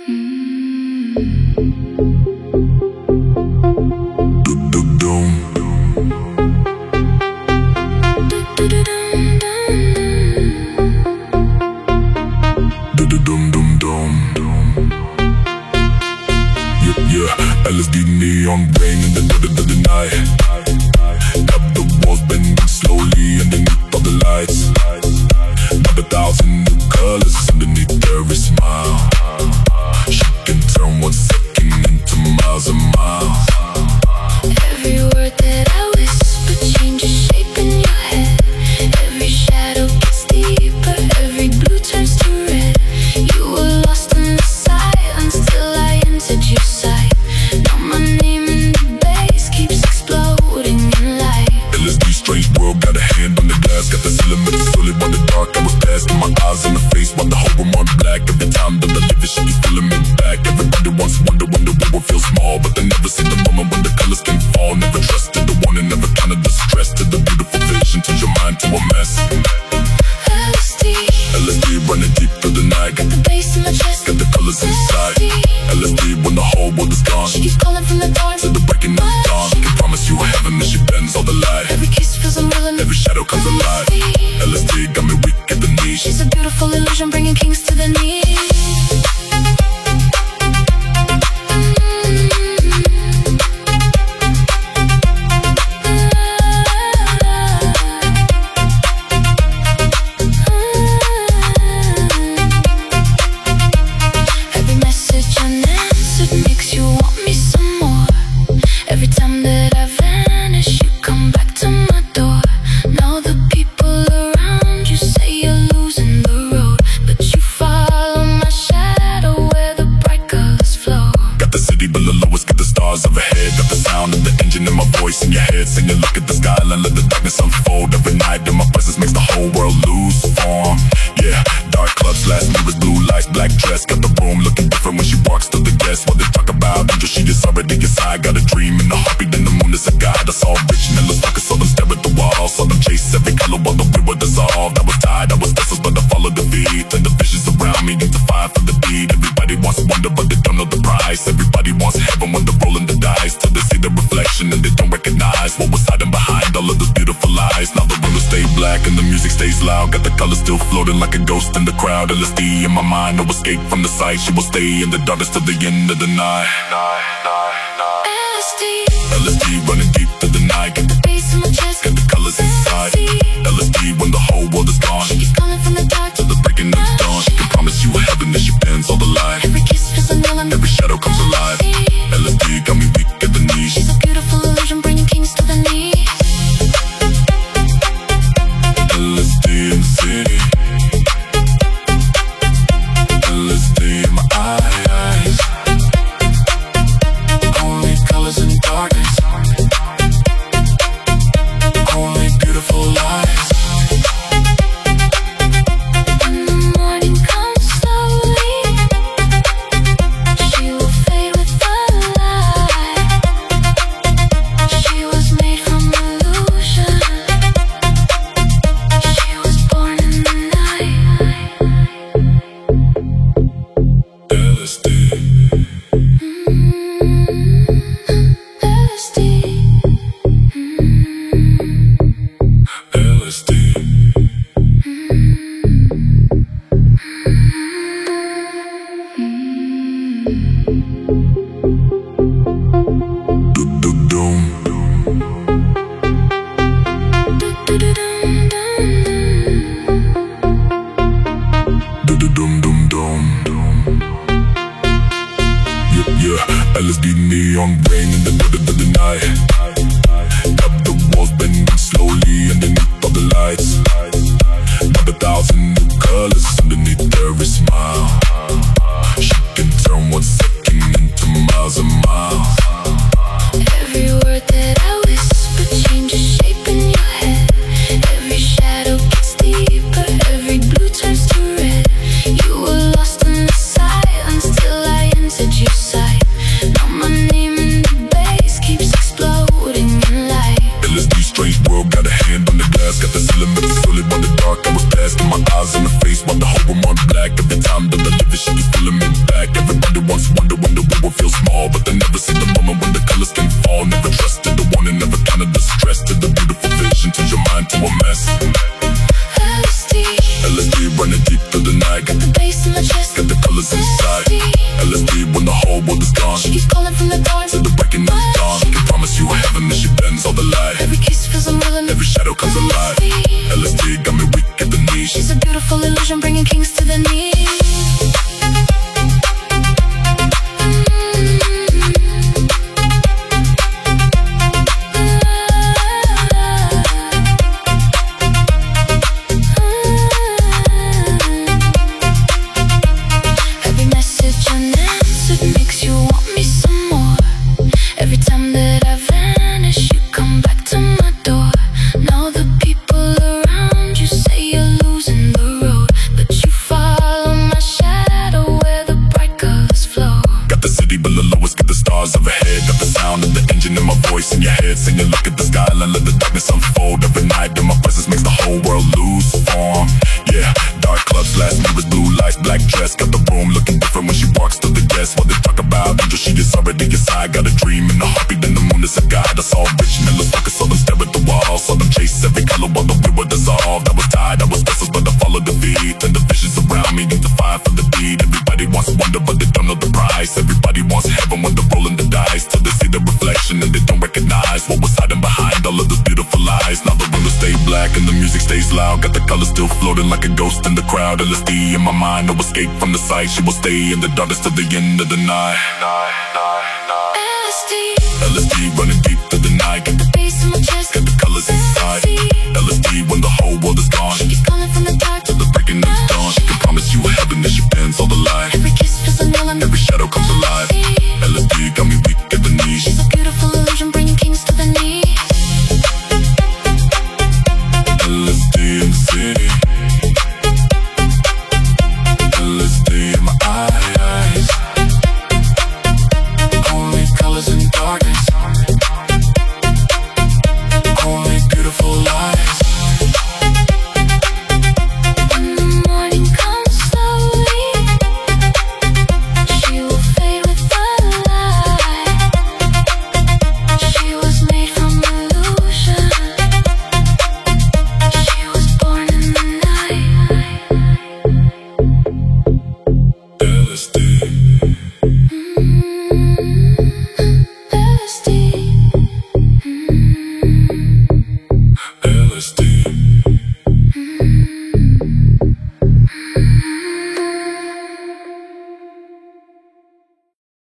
LSD neon rain in the dead of the night. Up the walls bending slowly underneath all the lights. Not 1,000 new colors underneath every smile. She can turn 1 second into miles and miles. Every word that I whisper changes shape in your head. Every shadow gets deeper, every blue turns to red. You were lost in the silence till I entered your sight. Now my name in the bass keeps exploding in light. LSD strange world, got a hand on the glass. Got the cylinder solid by the dark. I was blasting my eyes in the face while the whole room on black. Every time that I live it, she be pulling me back. Everybody wants wonder when the world feels small, but they never see the moment when the colors can fall. Never trusted the one and never counted the stress. To the beautiful vision, turns your mind to a mess. LSD running deep through the night. Got the bass in my chest, got the colors inside. LSD when the whole world is gone. She keeps calling from the dark to the breaking of dawn. She can promise you heaven and she bends all the light. Every kiss feels unreal and every shadow comes alive. LSD got me weak at the knees. She's a beautiful illusion, bringing kings to their knees. Overhead, got the sound of the engine in my voice in your head, singing, look at the sky and let the darkness unfold. Every night in my presence makes the whole world lose form. Yeah, dark clubs, last mirrors, blue lights, black dress. Got the room looking different when she walks to the guests. While they talk about angel, she is already inside. Got a dream in the heartbeat, then the moon is a guide. I saw rich and endless focus, saw them stare at the wall. Saw them chase every color while the wind would dissolve. I was tired, I was restless, but I followed the beat. And the visions around me need to fight for the beat. Everybody wants wonder, but they don't know the price. Everybody wants heaven when they're rolling the dice, till they see the reflection and they don't recognize what was hiding behind all of those beautiful eyes. Now the room will stay black and the music stays loud. Got the colors still floating like a ghost in the crowd. LSD in my mind, no escape from the sight. She will stay in the darkness till the end of the night. LSD running deep through the night. Got the bass in my chest, got the colors inside. LSD when the whole world is gone. She keeps calling from the dark till the breaking of dawn. She can promise you heaven and she bends all the light. Every kiss feels unreal and every shadow comes alive. LSD got me weak at the knees. She's a beautiful illusion, bringing kings to their knees. LSD in the city. LSD in my eyes. Only colors and darkness. Only beautiful lies. When the morning comes slowly, she will fade with the light. She was made from illusion. She was born in the night. LSD. LSD. LSD neon rain in the dead of the night. Up the walls bending slowly underneath all the lights. Not 1,000 new colors underneath every smile. She can turn 1 second into miles and miles. Every word that I whisper changes shape in your head. Every shadow gets deeper, every blue turns to red. You were lost in the silence till I entered your sight. Now my name in the bass keeps exploding in light. LSD strange world, got a hand on the glass. Got the cylinder solid by the dark. I was blasting my eyes in the face while the whole room on black. Every time the stars overhead. Got the sound of the engine in my voice in your head, singing look at the skyline, let the darkness unfold. Every night in my presence makes the whole world lose form. Yeah, dark clubs, last mirrors, blue lights, black dress. Got the room looking different when she walks to the guests. What they talk about, angel, she is already inside. Got a dream in the heartbeat, then the moon is a guide. I saw rich men look focused, saw them stare at the wall. Saw them chase every color while the wheel would dissolve. I was tired, I was restless, but I followed the beat. And the visions around me need to fight for the beat. Everybody wants wonder, but they don't know the price. Everybody wants heaven when they're rolling the dice, till they see the reflection and they don't recognize what was hiding behind all of those beautiful eyes. Now the windows stay black and the music stays loud. Got the colors still floating like a ghost in the crowd. LSD in my mind, no escape from the sight. She will stay in the darkness till the end of the night. LSD running deep through the night. Got the bass in my chest, got the colors inside. LSD LSD when the whole world is gone.